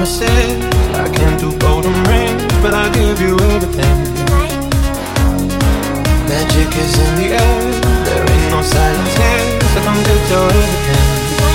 promises. I can't do golden rings, but I'll give you everything. Magic is in the air, there ain't no silence here, so come get your everything.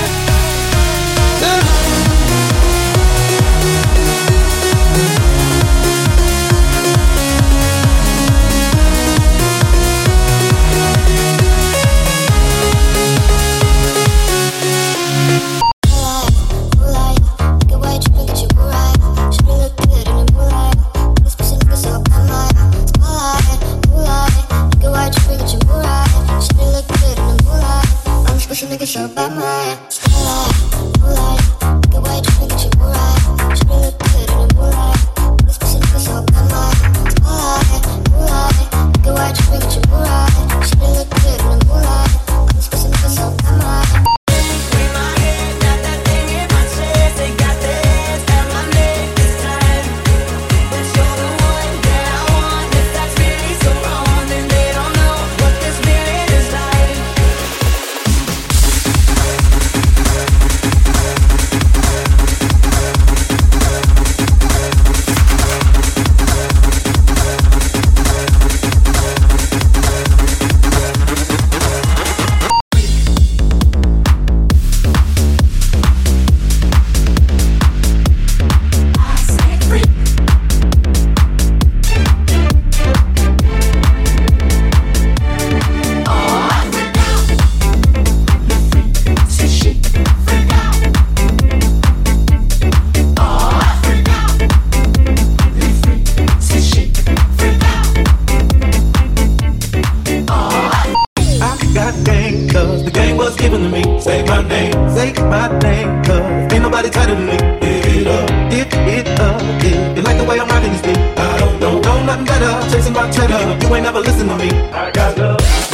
Niggas up by my spotlight, moonlight. Get white, drink it, you moonlight. Should look good in the moonlight. This pussy niggas up by my spotlight, moonlight. Get white, drink it, you moonlight. Should look good in the moonlight. This pussy niggas up by my. In my head, got that thing in my chest. They got their hands at my neck this time. But you're the one that I want. If that's really so wrong, then they don't know what this feeling is like. Say my name, cause ain't nobody tighter than me. Hit it up, yeah. You like the way I'm rocking this beat? I don't know, nothing better. Chasing my cheddar, you ain't never listen to me. I got love.